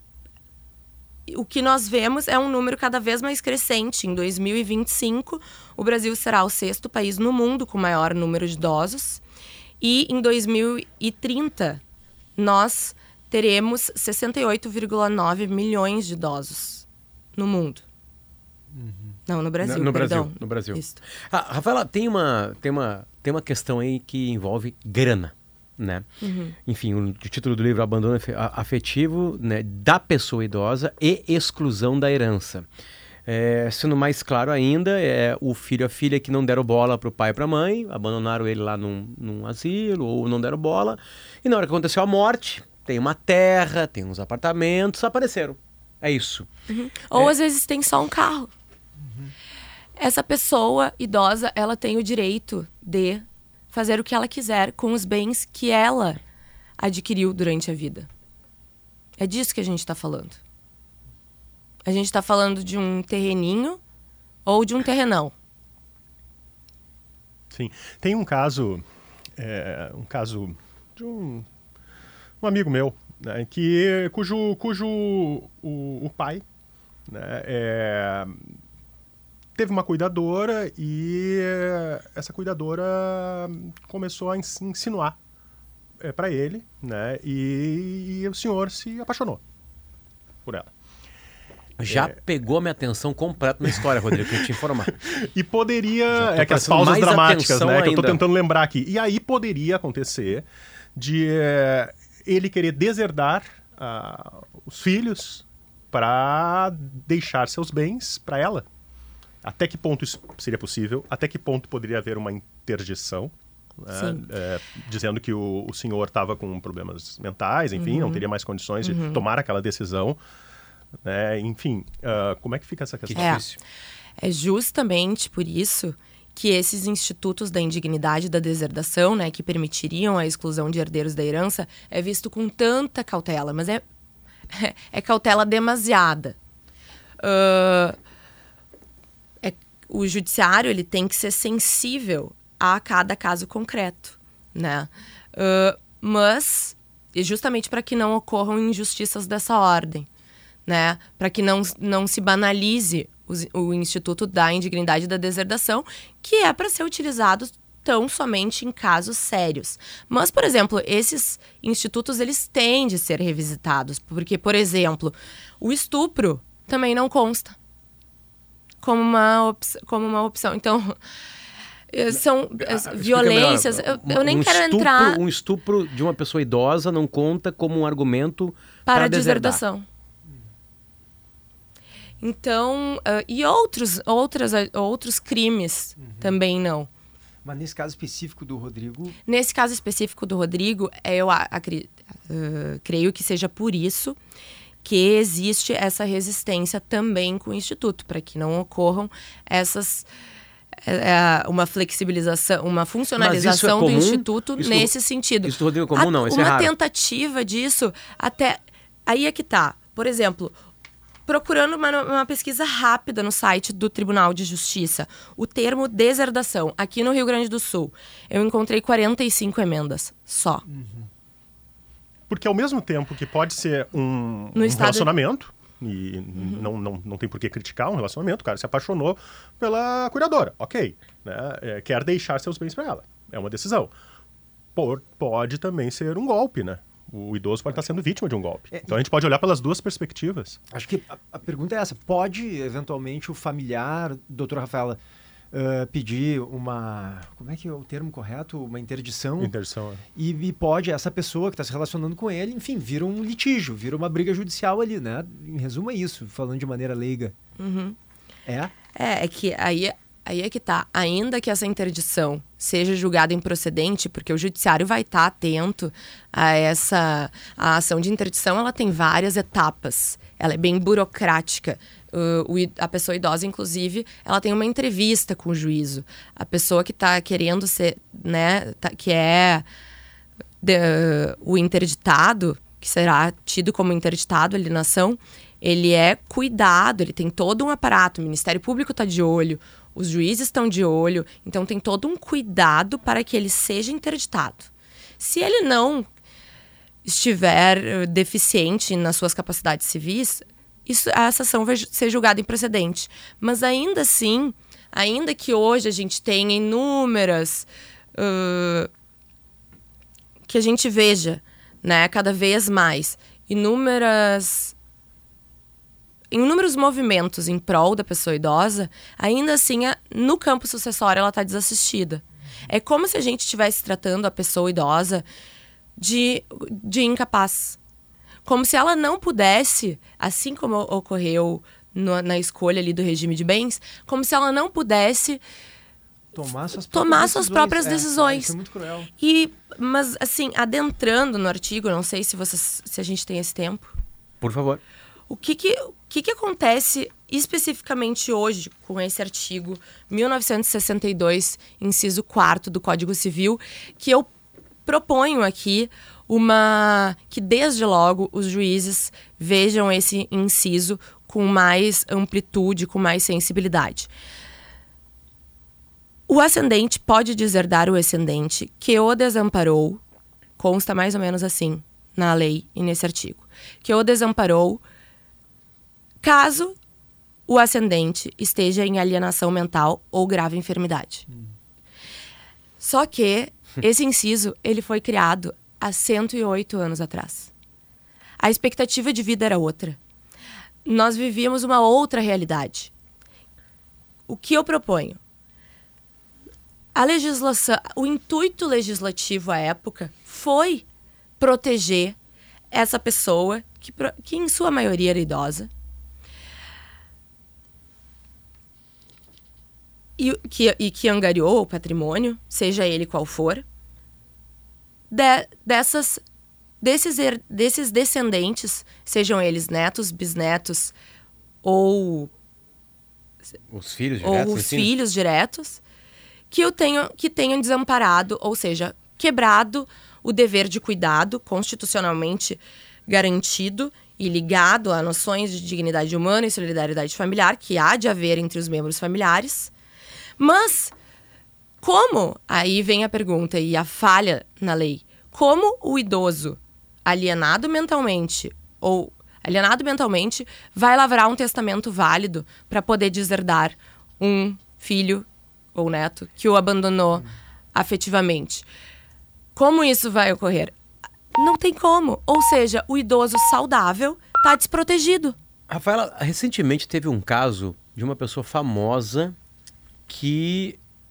o que nós vemos é um número cada vez mais crescente. Em dois mil e vinte e cinco, o Brasil será o sexto país no mundo com maior número de idosos. E em dois mil e trinta, nós teremos sessenta e oito vírgula nove milhões de idosos no mundo. Uhum. Não, no Brasil, no, no perdão. Brasil, no Brasil. Isso. Ah, Rafaela, tem uma, tem, uma, tem uma questão aí que envolve grana, né? Uhum. Enfim, o, o título do livro é Abandono Afetivo, né, da Pessoa Idosa e Exclusão da Herança. É, sendo mais claro ainda, é o filho e a filha que não deram bola para o pai e para a mãe, abandonaram ele lá num, num asilo ou não deram bola, e na hora que aconteceu a morte, tem uma terra, tem uns apartamentos, apareceram. É isso. Uhum. Ou É. às vezes tem só um carro. Uhum. Essa pessoa idosa, ela tem o direito de fazer o que ela quiser com os bens que ela adquiriu durante a vida. É disso que a gente está falando. A gente está falando de um terreninho ou de um terrenão. Sim. Tem um caso, é, um caso de um, um amigo meu, né, que, cujo, cujo o, o pai, né, é, teve uma cuidadora e essa cuidadora começou a insinuar é, para ele, né, e, e o senhor se apaixonou por ela. Já É. pegou minha atenção completa na história, Rodrigo, que eu te informar. E poderia... Já tô É que as prestando pausas mais dramáticas, atenção né? Que eu tô ainda. tentando lembrar aqui. E aí poderia acontecer de eh, ele querer deserdar ah, os filhos para deixar seus bens para ela. Até que ponto isso seria possível? Até que ponto poderia haver uma interdição? Né? Sim. Eh, dizendo que o, o senhor estava com problemas mentais, enfim, Uhum. não teria mais condições de tomar aquela decisão. Né? Enfim, ah, como é que fica essa Que questão? É. difícil. É justamente por isso que esses institutos da indignidade e da deserdação, né, que permitiriam a exclusão de herdeiros da herança, é visto com tanta cautela, mas é, é cautela demasiada. Uh, é, o judiciário ele tem que ser sensível a cada caso concreto, né? Uh, mas, e justamente para que não ocorram injustiças dessa ordem, né? Para que não, não se banalize os, o Instituto da Indignidade e da Deserdação, que é para ser utilizado tão somente em casos sérios. Mas, por exemplo, esses institutos eles têm de ser revisitados, porque, por exemplo, o estupro também não consta como uma, op- como uma opção. Então, São Ah, violências. Eu, eu nem um quero estupro, entrar Um estupro de uma pessoa idosa não conta como um argumento para para a deserdar. deserdação. Então, uh, e outros, outras, outros crimes Uhum. também não. Mas nesse caso específico do Rodrigo, Nesse caso específico do Rodrigo, eu a- acri- uh, creio que seja por isso que existe essa resistência também com o Instituto, para que não ocorram essas... é, uma flexibilização, uma funcionalização comum? do Instituto Isso- nesse sentido. isso do Rodrigo é comum? A- Não, isso é uma raro. tentativa disso, até... Aí é que tá. Por exemplo, procurando uma, uma pesquisa rápida no site do Tribunal de Justiça, o termo deserdação, aqui no Rio Grande do Sul, eu encontrei quarenta e cinco emendas só. Porque ao mesmo tempo que pode ser um, No um estado- relacionamento, e não, não, não tem por que criticar um relacionamento, o cara se apaixonou pela cuidadora, ok, né? É, quer deixar seus bens para ela, é uma decisão. Por, pode também ser um golpe, né? O idoso pode estar sendo vítima de um golpe. É, Então a gente pode olhar pelas duas perspectivas. acho que a, a pergunta é essa. Pode, eventualmente, o familiar, doutora Rafaela, uh, pedir uma... Como é que é o termo correto? Uma interdição? Interdição. E, e pode essa pessoa que está se relacionando com ele, enfim, vira um litígio, vira uma briga judicial ali, né? Em resumo é isso, falando de maneira leiga. Uhum. É? É, é que aí, aí é que tá. Ainda que essa interdição seja julgada improcedente, porque o judiciário vai estar atento a essa... A ação de interdição, ela tem várias etapas. Ela é bem burocrática. Uh, o i- a pessoa idosa, inclusive, ela tem uma entrevista com o juízo. A pessoa que está querendo ser, né, tá- que é de- o interditado, que será tido como interditado, alienação, ele é cuidado, ele tem todo um aparato, o Ministério Público está de olho, os juízes estão de olho, então tem todo um cuidado para que ele seja interditado. Se ele não estiver eh, deficiente nas suas capacidades civis, isso, essa ação vai ju- ser julgada improcedente. Mas ainda assim, ainda que hoje a gente tenha inúmeras... ãh, que a gente veja, né, cada vez mais, inúmeras... inúmeros movimentos em prol da pessoa idosa, ainda assim, a- no campo sucessório, ela está desassistida. É como se a gente estivesse tratando a pessoa idosa de, de incapaz. Como se ela não pudesse, assim como ocorreu no- na escolha ali do regime de bens, como se ela não pudesse Tomar suas próprias tomar decisões. suas próprias É, decisões. isso é muito cruel. E, mas, assim, adentrando no artigo, não sei se, vocês, se a gente tem esse tempo, Por favor. o que que, o que que acontece especificamente hoje com esse artigo mil novecentos e sessenta e dois, inciso quarto do Código Civil, que eu proponho aqui uma... que desde logo os juízes vejam esse inciso com mais amplitude, com mais sensibilidade. O ascendente pode deserdar o ascendente que o desamparou, consta mais ou menos assim na lei e nesse artigo, que o desamparou caso o ascendente esteja em alienação mental ou grave enfermidade. Hum. Só que esse inciso ele foi criado há cento e oito anos atrás. A expectativa de vida era outra. Nós vivíamos uma outra realidade. O que eu proponho? A legislação, o intuito legislativo à época foi proteger essa pessoa, que, que em sua maioria era idosa, e que, e que angariou o patrimônio, seja ele qual for, de, dessas, desses, her, desses descendentes, sejam eles netos, bisnetos ou os filhos diretos, ou os filhos diretos, que, eu tenho, que tenham desamparado, ou seja, quebrado o dever de cuidado constitucionalmente garantido e ligado a noções de dignidade humana e solidariedade familiar que há de haver entre os membros familiares. Mas como, aí vem a pergunta e a falha na lei, como o idoso alienado mentalmente ou alienado mentalmente vai lavrar um testamento válido para poder deserdar um filho ou neto que o abandonou hum. afetivamente? Como isso vai ocorrer? Não tem como. Ou seja, o idoso saudável está desprotegido. Rafaela, recentemente teve um caso de uma pessoa famosa que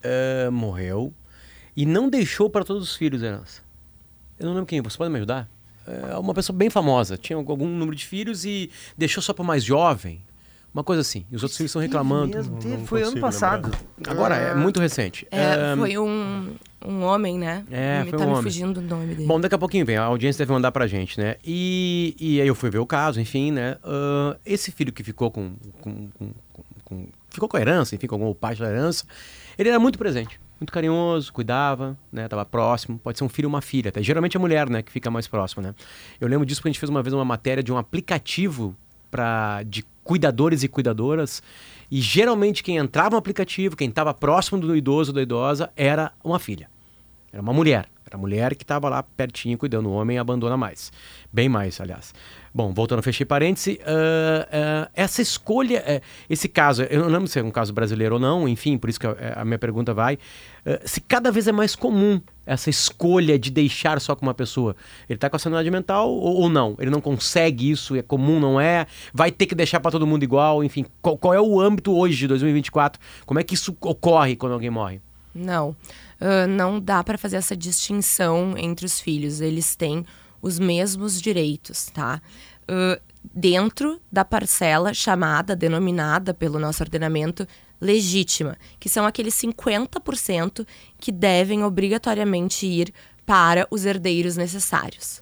uh, morreu e não deixou para todos os filhos a herança. Eu não lembro quem, você pode me ajudar? É uma pessoa bem famosa, tinha algum número de filhos e deixou só para o mais jovem. Uma coisa assim. E os outros filhos estão reclamando. Mesmo, teve, não foi ano passado. lembrar. Agora, é muito recente. É, Um, foi um, um homem, né? É, me, foi tá um me homem. fugindo o nome dele. Bom, daqui a pouquinho vem. A audiência deve mandar pra gente, né? E, e aí eu fui ver o caso, enfim, né? Uh, esse filho que ficou com, com, com, com, com... Ficou com a herança, enfim, com alguma parte da herança. Ele era muito presente. Muito carinhoso, cuidava, né? Tava próximo. Pode ser um filho ou uma filha. Até. Geralmente é a mulher, né? Que fica mais próxima, né? Eu lembro disso porque a gente fez uma vez uma matéria de um aplicativo pra, de cuidadores e cuidadoras, e geralmente quem entrava no aplicativo, quem estava próximo do idoso ou da idosa, era uma filha. Era uma mulher. Era a mulher que estava lá pertinho cuidando. O homem abandona mais. Bem mais, aliás. Bom, voltando, fechei parêntese. Uh, uh, essa escolha, uh, esse caso, eu não lembro se é um caso brasileiro ou não, enfim, por isso que a, a minha pergunta vai. Uh, se cada vez é mais comum essa escolha de deixar só com uma pessoa. Ele está com a sanidade mental ou, ou não? Ele não consegue isso? É comum, não é? Vai ter que deixar para todo mundo igual? Enfim, qual, qual é o âmbito hoje de dois mil e vinte e quatro? Como é que isso ocorre quando alguém morre? Não, uh, não dá para fazer essa distinção entre os filhos. Eles têm os mesmos direitos, tá? Uh, dentro da parcela chamada, denominada pelo nosso ordenamento, legítima, que são aqueles cinquenta por cento que devem obrigatoriamente ir para os herdeiros necessários.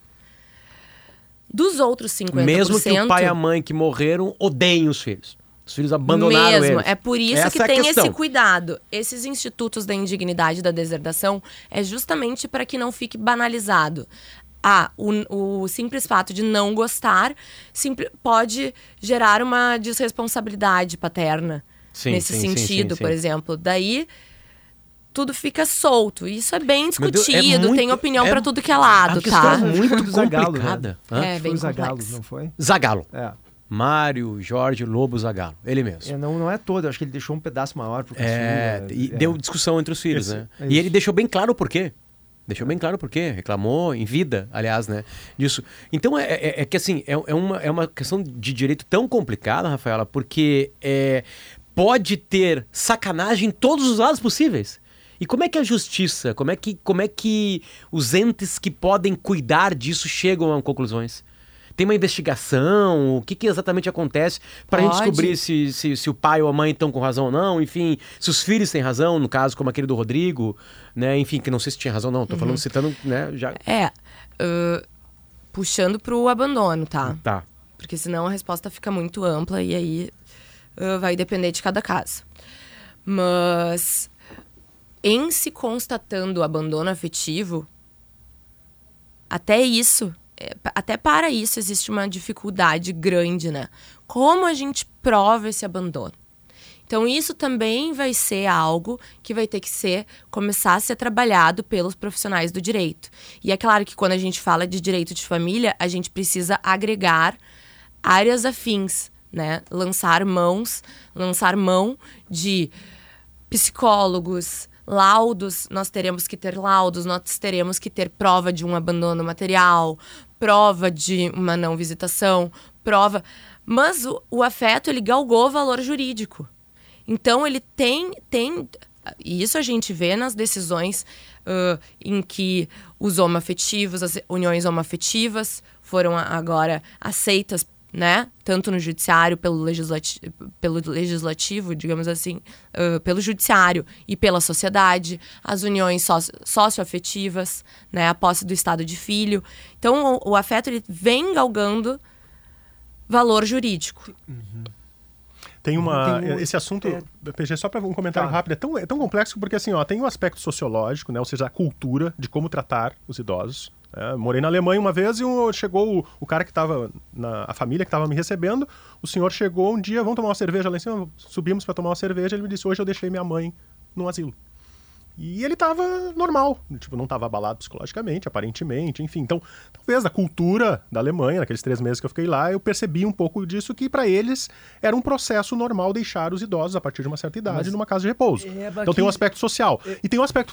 Dos outros cinquenta por cento... Mesmo que o pai e a mãe que morreram odeiem os filhos. Os filhos abandonaram Mesmo, eles. é por isso Essa que é a tem questão. esse cuidado. Esses institutos da indignidade e da deserdação é justamente para que não fique banalizado. Ah, o, o simples fato de não gostar simples, pode gerar uma desresponsabilidade paterna. Sim, nesse sim, sentido, sim, sim, por sim. exemplo. Daí, tudo fica solto. Isso é bem Meu Deus, é discutido, muito- tem opinião é- para tudo que é lado, A questão tá? é muito Foi do Zagallo, complicada. Hã? É, Foi bem o Zagallo, complexo. não foi? Zagallo. É. Mário Jorge Lobo Zagallo. Ele mesmo. É, não, não é todo, acho que ele deixou um pedaço maior pro É, caçula. e é. deu discussão entre os filhos, Esse- né? é E isso. ele deixou bem claro o porquê. Deixou bem claro o porquê. Reclamou em vida, aliás, né? Disso. Então, é, é- é que assim, é, é uma, é uma questão de direito tão complicada, Rafaela, porque é, pode ter sacanagem em todos os lados possíveis. E como é que a justiça, como é que, como é que os entes que podem cuidar disso chegam a conclusões? Tem uma investigação? O que, que exatamente acontece para a gente Pode. descobrir se, se, se o pai ou a mãe estão com razão ou não? Enfim, se os filhos têm razão, no caso como aquele do Rodrigo, né? Enfim, que não sei se tinha razão ou não. Tô falando, citando, né? Já... É, uh, puxando pro abandono, tá? Tá. Porque senão a resposta fica muito ampla e aí uh, vai depender de cada caso. Mas, em se constatando o abandono afetivo, até isso, é, até para isso existe uma dificuldade grande, né? Como a gente prova esse abandono? Então, isso também vai ser algo que vai ter que ser, começar a ser trabalhado pelos profissionais do direito. E é claro que quando a gente fala de direito de família, a gente precisa agregar áreas afins, né? Lançar mãos, lançar mão de psicólogos, laudos, nós teremos que ter laudos, nós teremos que ter prova de um abandono material, prova de uma não visitação, prova... Mas o, o afeto, ele galgou valor jurídico. Então, ele tem, tem... E isso a gente vê nas decisões uh, em que os homoafetivos, as uniões homoafetivas foram a- agora aceitas, né? Tanto no judiciário, pelo, legislati pelo legislativo, digamos assim, uh, pelo judiciário e pela sociedade. As uniões sócio socioafetivas, né? A posse do estado de filho. Então, o, o afeto, ele vem galgando valor jurídico. Tem uma. Tem um- Esse assunto, é- P G, só para um comentário Tá. rápido, é tão, é tão complexo porque assim, ó, tem o aspecto sociológico, né? Ou seja, a cultura de como tratar os idosos. né? Morei na Alemanha uma vez e um- chegou o, o cara que estava, a família que estava me recebendo, o senhor chegou um dia, vamos tomar uma cerveja lá em cima, subimos para tomar uma cerveja, ele me disse, hoje eu deixei minha mãe num asilo. E ele tava normal, tipo, não tava abalado psicologicamente, aparentemente, enfim. Então, talvez a cultura da Alemanha, naqueles três meses que eu fiquei lá, eu percebi um pouco disso, que para eles era um processo normal deixar os idosos a partir de uma certa idade Mas- numa casa de repouso. É, então aqui- tem um aspecto social. E tem um aspecto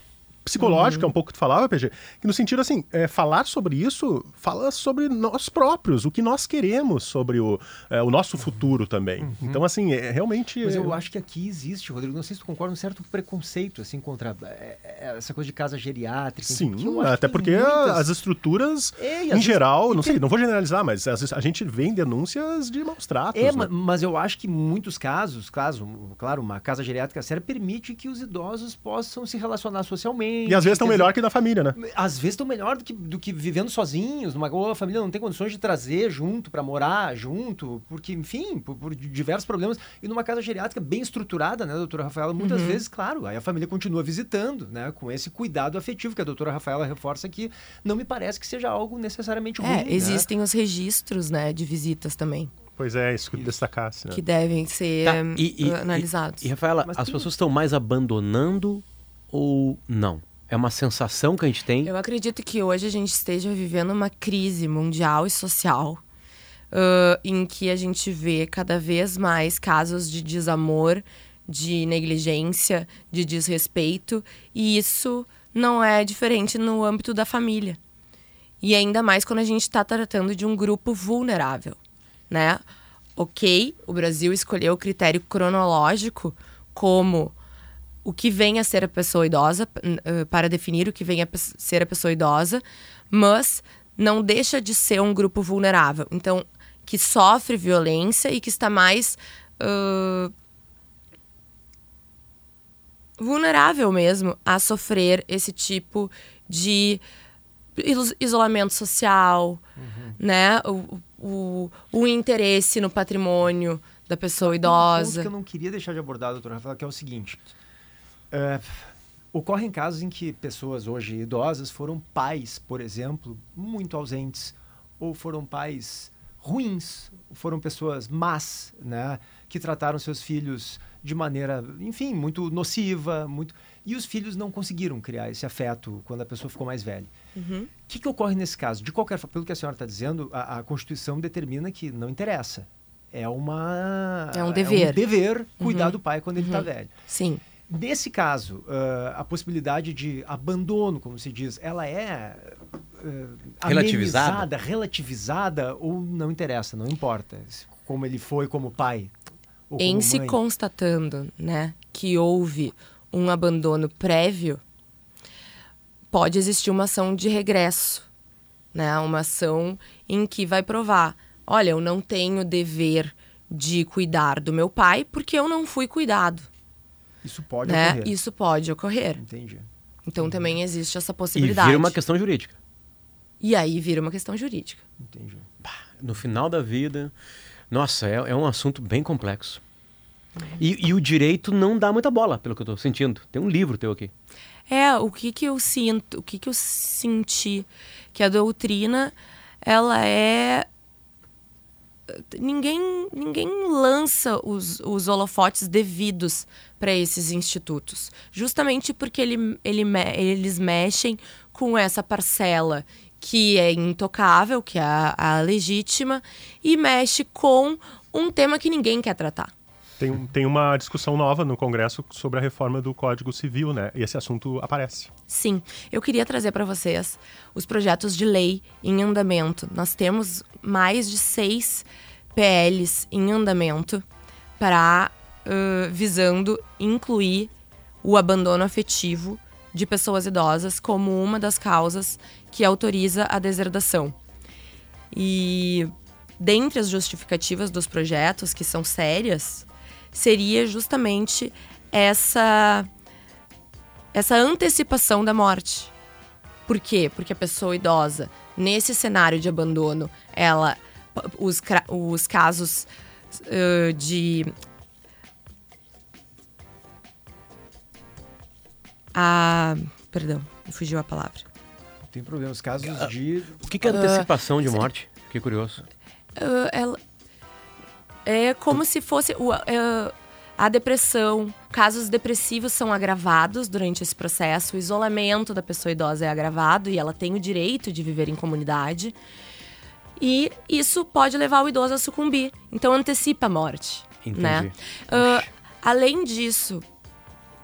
psicológica, Uhum. um pouco que tu falava, P G, que no sentido assim, é, falar sobre isso, fala sobre nós próprios, o que nós queremos sobre o, é, o nosso futuro também. Uhum. Então, assim, é, realmente... Mas eu é, acho que aqui existe, Rodrigo, não sei se tu concorda, um certo preconceito, assim, contra é, é, essa coisa de casa geriátrica. Sim, que eu acho até que porque tem muitas- as estruturas, É, e em às vezes- geral, e não tem- sei, não vou generalizar, mas às vezes a gente vê em denúncias de maus tratos, É, né? ma- mas eu acho que em muitos casos, caso, claro, uma casa geriátrica séria permite que os idosos possam se relacionar socialmente. E às vezes estão quer melhor dizer, que na família, né? Às vezes estão melhor do que, do que vivendo sozinhos, numa ou a família não tem condições de trazer junto para morar junto, porque, enfim, por, por diversos problemas. E numa casa geriátrica bem estruturada, né, doutora Rafaela, muitas Uhum. vezes, claro, aí a família continua visitando, né, com esse cuidado afetivo que a doutora Rafaela reforça aqui, não me parece que seja algo necessariamente ruim. É, né? existem os registros, né, de visitas também, Pois é, isso que destacasse, né? que devem ser Tá, hum, e- e- analisados. E, Rafaela, Mas as tem- pessoas estão mais abandonando ou não? É uma sensação que a gente tem? Eu acredito que hoje a gente esteja vivendo uma crise mundial e social, ãh, em que a gente vê cada vez mais casos de desamor, de negligência, de desrespeito, e isso não é diferente no âmbito da família. E ainda mais quando a gente está tratando de um grupo vulnerável, né? Ok, o Brasil escolheu o critério cronológico como o que vem a ser a pessoa idosa, uh, para definir o que vem a pe- ser a pessoa idosa, mas não deixa de ser um grupo vulnerável. Então, que sofre violência e que está mais uh, vulnerável mesmo a sofrer esse tipo de is- isolamento social, né? O, o, o interesse no patrimônio da pessoa Um ponto idosa. que eu não queria deixar de abordar, doutora Rafaela, que é o seguinte. É, ocorrem casos em que pessoas hoje idosas foram pais, por exemplo, muito ausentes, ou foram pais ruins, foram pessoas más, né, que trataram seus filhos de maneira, enfim, muito nociva, muito... e os filhos não conseguiram criar esse afeto quando a pessoa ficou mais velha. Uhum. O que, que ocorre nesse caso? De qualquer forma, pelo que a senhora está dizendo, a, a Constituição determina que não interessa. É uma... É um dever. É um dever cuidar Uhum. do pai quando ele está Uhum. velho. Sim. Nesse caso, uh, a possibilidade de abandono, como se diz, ela é uh, Relativizada? amenizada, relativizada ou não interessa, não importa. Como ele foi como pai ou Em como se mãe. constatando, né, que houve um abandono prévio, pode existir uma ação de regresso, né, uma ação em que vai provar, olha, eu não tenho dever de cuidar do meu pai porque eu não fui cuidado, Isso pode né? ocorrer. Isso pode ocorrer. Entendi. Então também existe essa E possibilidade. vira uma questão jurídica. E aí vira uma questão jurídica. Entendi. No final da vida... Nossa, é, é um assunto bem complexo. E, e o direito não dá muita bola, pelo que eu tô sentindo. Tem um livro teu aqui. É, o que que eu sinto, o que que eu senti, que a doutrina, ela é... Ninguém, ninguém lança os, os holofotes devidos para esses institutos. Justamente porque ele, ele, me- eles mexem com essa parcela que é intocável, que é a, a legítima, e mexe com um tema que ninguém quer tratar. Tem, um- tem uma discussão nova no Congresso sobre a reforma do Código Civil, né? E esse assunto aparece. Sim, eu queria trazer para vocês os projetos de lei em andamento. Nós temos mais de seis P Ls em andamento para uh, visando incluir o abandono afetivo de pessoas idosas como uma das causas que autoriza a deserdação. E dentre as justificativas dos projetos, que são sérias, seria justamente essa essa antecipação da morte. Por quê? Porque a pessoa idosa, nesse cenário de abandono, ela os, cra- os casos uh, de a perdão, me fugiu a palavra. Não tem problema. Os casos de... O que, que é antecipação de morte? Fiquei curioso. Uh, ela é como se fosse o- uh, a depressão, casos depressivos são agravados durante esse processo, o isolamento da pessoa idosa é agravado e ela tem o direito de viver em comunidade. E isso pode levar o idoso a sucumbir. Então antecipa a morte. Entendi. Né? Uh, além disso,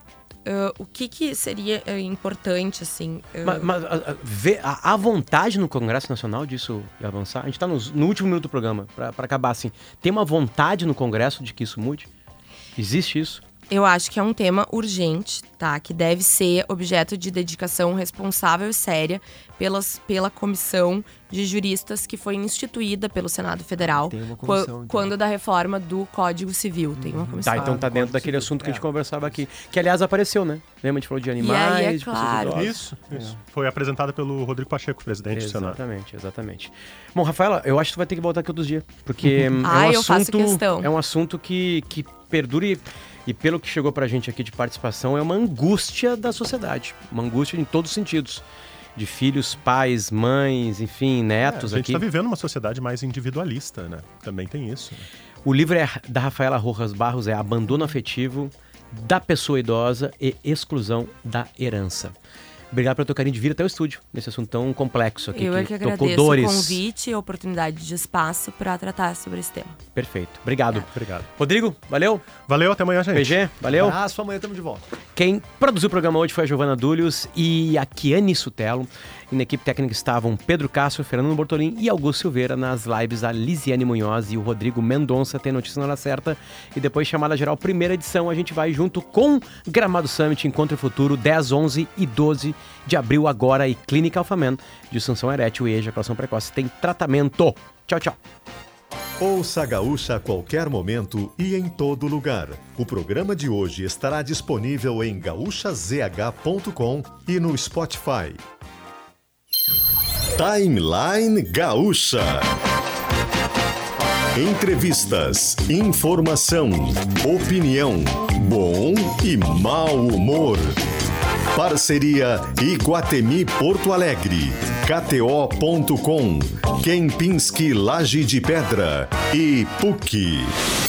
uh, o que, que seria uh, importante, assim... Uh... Mas, mas a, a, vê, a, a vontade no Congresso Nacional disso avançar? A gente está no, no último minuto do programa, para acabar assim. Tem uma vontade no Congresso de que isso mude? Existe isso? Eu acho que é um tema urgente, tá? Que deve ser objeto de dedicação responsável e séria pelas, pela comissão de juristas que foi instituída pelo Senado Federal Tem uma comissão, então. quando da reforma do Código Civil. Tem uma comissão. Tá, então tá dentro daquele assunto que a gente conversava aqui. Que, aliás, apareceu, né? Lembra? A gente falou de animais, E aí, é de pessoas claro. idosas. Isso, isso. Foi apresentada pelo Rodrigo Pacheco, presidente do Senado. Exatamente, exatamente. Bom, Rafaela, eu acho que tu vai ter que voltar aqui outros dias. Porque hum, é Ah, um eu faço assunto, questão. é um assunto que, que perdura e, e pelo que chegou pra gente aqui de participação, é uma angústia da sociedade. Uma angústia em todos os sentidos. De filhos, pais, mães, enfim, netos É, a gente aqui. está vivendo uma sociedade mais individualista, né? Também tem isso. Né? O livro é da Rafaela Rojas Barros, é Abandono Afetivo da Pessoa Idosa e Exclusão da Herança. Obrigado pelo teu carinho de vir até o estúdio, nesse assunto tão complexo aqui. Eu é que tocou agradeço dores. o convite e a oportunidade de espaço para tratar sobre esse tema. Perfeito. Obrigado. Obrigado. Rodrigo, valeu. Valeu, até amanhã, gente. P G, valeu. Abraço, amanhã estamos de volta. Quem produziu o programa hoje foi a Giovana Dúlios e a Kiane Sutelo. E na equipe técnica estavam Pedro Castro, Fernando Bortolin e Augusto Silveira. Nas lives, a Lisiane Munhoz e o Rodrigo Mendonça. Tem notícia na hora certa. E depois, chamada geral, primeira edição. A gente vai junto com Gramado Summit, Encontro Futuro, dez, onze e doze de abril agora. E Clínica Alphaman, disfunção erétil e ejaculação precoce. Tem tratamento. Tchau, tchau. Ouça a Gaúcha a qualquer momento e em todo lugar. O programa de hoje estará disponível em gaúcha z h ponto com e no Spotify. Timeline Gaúcha. Entrevistas, informação, opinião, bom e mau humor. Parceria Iguatemi Porto Alegre, K T O ponto com, Kempinski Laje de Pedra e P U C.